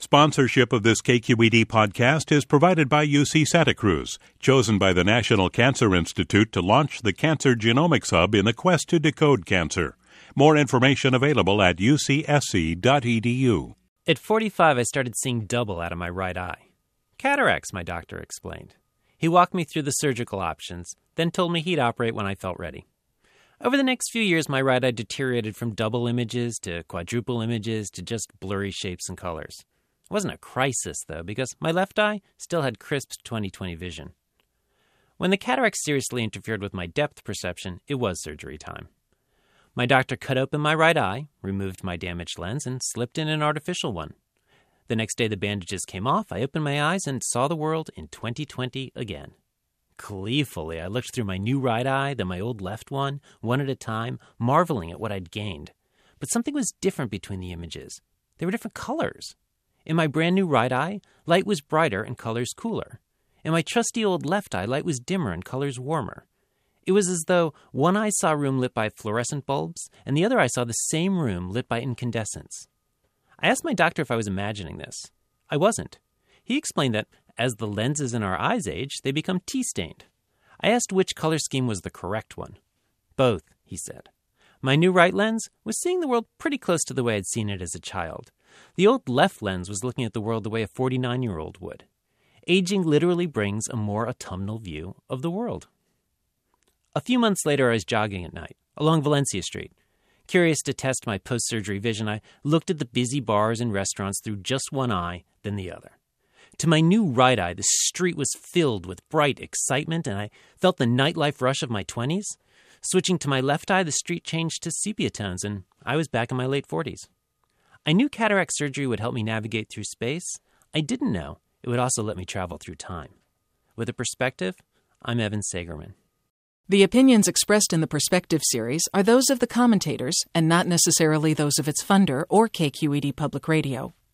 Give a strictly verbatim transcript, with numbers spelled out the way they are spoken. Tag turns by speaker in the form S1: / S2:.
S1: Sponsorship of this K Q E D podcast is provided by U C Santa Cruz, chosen by the National Cancer Institute to launch the Cancer Genomics Hub in the quest to decode cancer. More information available at u c s c dot e d u.
S2: At forty-five, I started seeing double out of my right eye. Cataracts, my doctor explained. He walked me through the surgical options, then told me he'd operate when I felt ready. Over the next few years, my right eye deteriorated from double images to quadruple images to just blurry shapes and colors. It wasn't a crisis, though, because my left eye still had crisp twenty twenty vision. When the cataract seriously interfered with my depth perception, it was surgery time. My doctor cut open my right eye, removed my damaged lens, and slipped in an artificial one. The next day the bandages came off, I opened my eyes and saw the world in twenty twenty again. Gleefully, I looked through my new right eye, then my old left one, one at a time, marveling at what I'd gained. But something was different between the images. They were different colors. In my brand new right eye, light was brighter and colors cooler. In my trusty old left eye, light was dimmer and colors warmer. It was as though one eye saw a room lit by fluorescent bulbs, and the other eye saw the same room lit by incandescents. I asked my doctor if I was imagining this. I wasn't. He explained that as the lenses in our eyes age, they become tea-stained. I asked which color scheme was the correct one. Both, he said. My new right lens was seeing the world pretty close to the way I'd seen it as a child. The old left lens was looking at the world the way a forty-nine-year-old would. Aging literally brings a more autumnal view of the world. A few months later, I was jogging at night, along Valencia Street. Curious to test my post-surgery vision, I looked at the busy bars and restaurants through just one eye, then the other. To my new right eye, the street was filled with bright excitement, and I felt the nightlife rush of my twenties. Switching to my left eye, the street changed to sepia tones, and I was back in my late forties. I knew cataract surgery would help me navigate through space. I didn't know it would also let me travel through time. With a perspective, I'm Evan Sagerman.
S3: The opinions expressed in the Perspective series are those of the commentators and not necessarily those of its funder or K Q E D Public Radio.